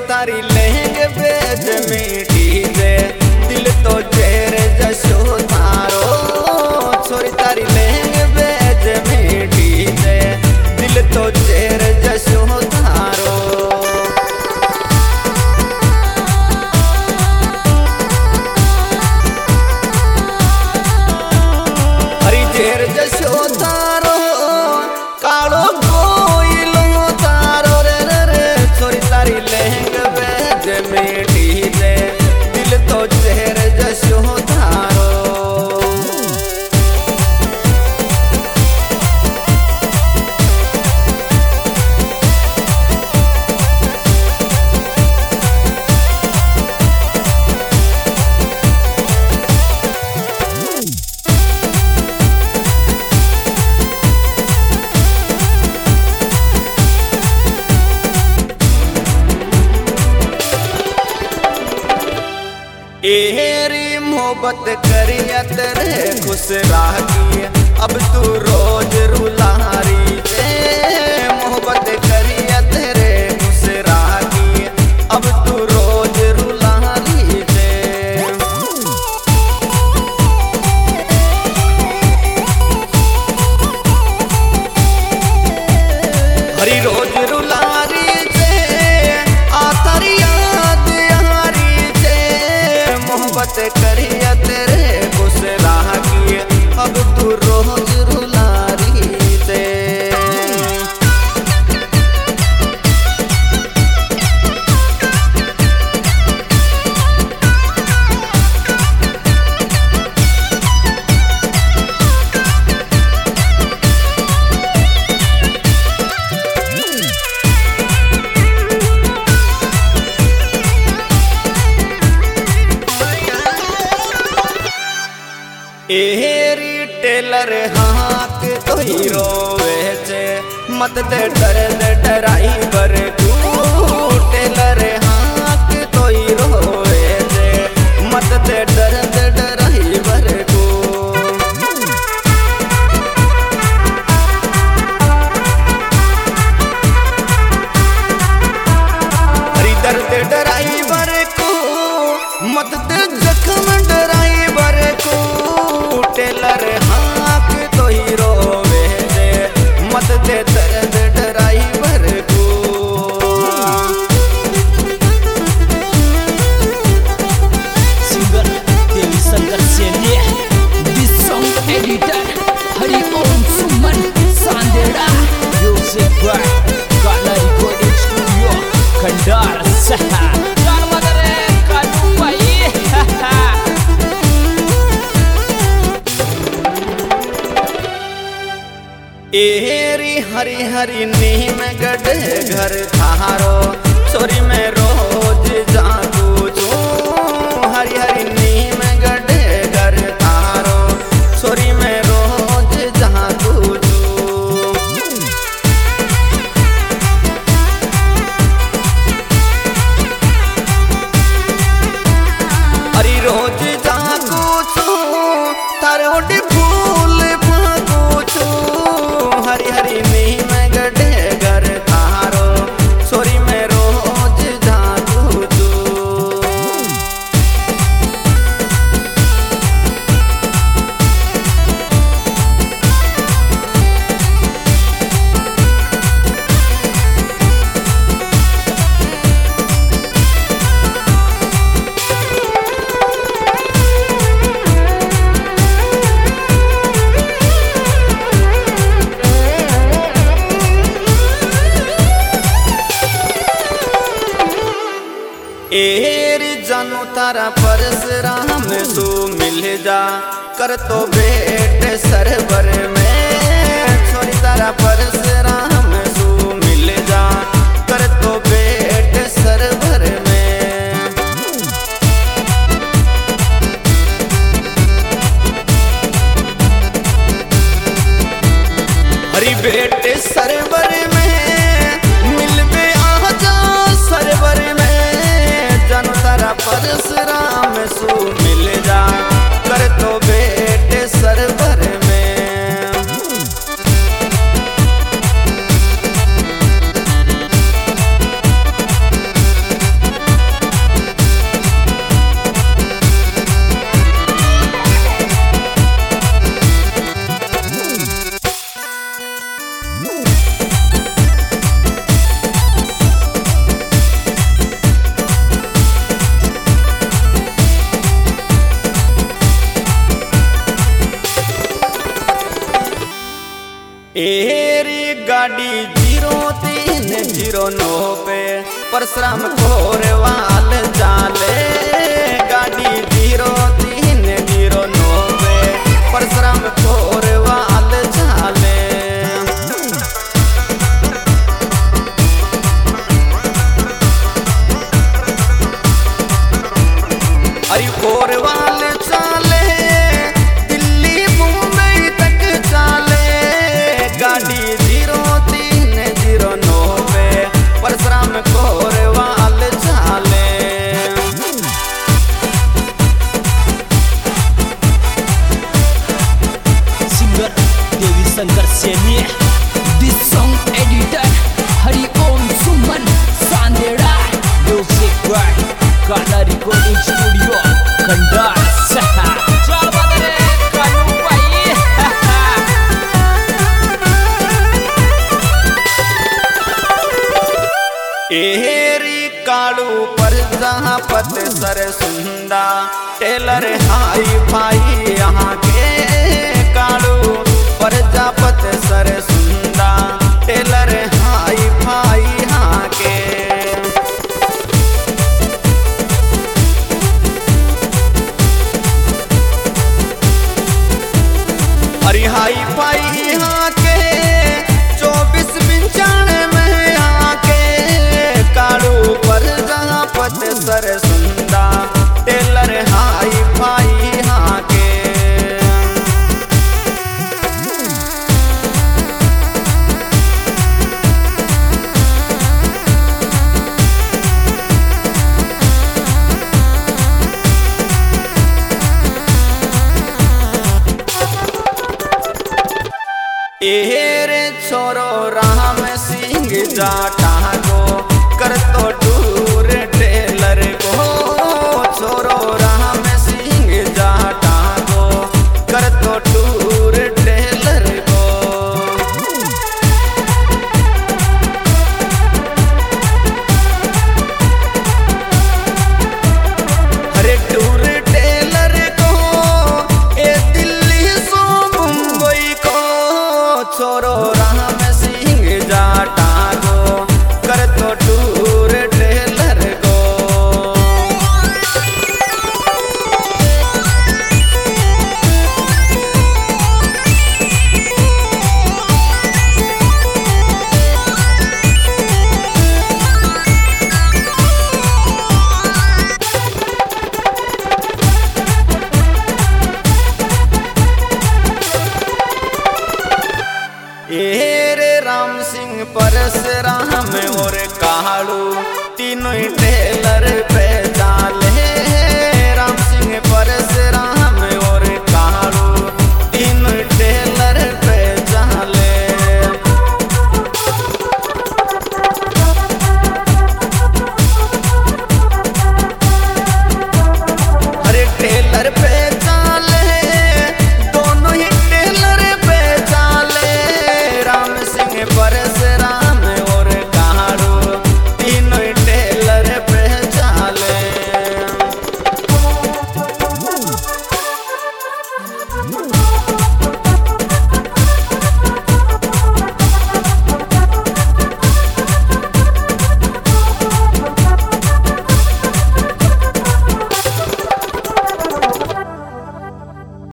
तारी लहंगे बेज मीठी दे दिल तो जेर जसो थारो। छोरी तारी लहंगे बेज मीठी दे दिल तो जेर जसो थारो। हरी जेर जसो थारो कालो कोयलो थारो रे रे रे। छोरी तारी लहंगे बेज मीठी दे दिल तो जेर जसो थारो। एरी मोहब्बत करियत रे खुश राही अब तू रोज रुलारी रे। मोहब्बत करियत रे खुश राही अब तू रोज रुलारी रे। हरी रोज रुलारी रे आतारी याद यारी रे। मोहब्बत करियत रे खुश राही अब तू रोज रुलारी रे। एरी टेलर हाथ तो ही रोवे छे मत दे दर्द ड्राइवर को। टेलर हाथ तो ही रोवे छे मत दे दर्द ड्राइवर को। हरी दर्द ड्राइवर को मत दे जख्म ड्राइवर को। टेलर हाथ तो ही रोवे दे मत दे दर्द ड्राइवर को। Singer Devi Shankar Sene this song editor Hari Om Suman Sandera music by गाना रिकॉर्डिंग स्टूडियो खंडार सहा जान मदरे कानू भाई। एरी हरी हरी नीम गढ़ घर थारो। छोरी में रोज जागू छू हरी हरी नीम गढ़ घर थारो। छोरी में रोज जागू छू। हरी रोज जागू छू तारे ओडी फूल फागू छू। हरी हरी नीम गढ़ घर थारो। छोरी में रोज जागू छू। एरी जानू तारा परशुराम सू मिल जा कर तो बेट सरवर में। छोरी तारा परशुराम सू मिल जा कर तो बेट सरवर में। हरी बेट सरवर में मिलबे आजा सरवर में। जानू तारा परशुराम सू मिल जा कर तो बेट सरवर में। गाड़ी 0309 पे परशुराम कोरवाल चाले। गाड़ी 0309 पे परशुराम कोरवाल चाले। अरे कोरवाल चाले दिल्ली मुंबई तक चाले। गाड़ी 0309 पे परशुराम कोरवाल चाले। Singer Devi Shankar Saini, this song editor Hari Om Suman Sandera, music by Kala recording studio Khandas. चल बदले कानू भाई। एरी कालू पर जहापत सर सुंदा टेलर हाई फाई यहाँ के। कालू प्रजापत सर सुंदा टेलर हाई फाई यहाँ के। अरे हाई फाई यहाँ के 2495 में यहाँ के। कालू पर जहापत सर सुंदा टेलर हाई फाई यहाँ के। एरे छोरो राम सिंह जाट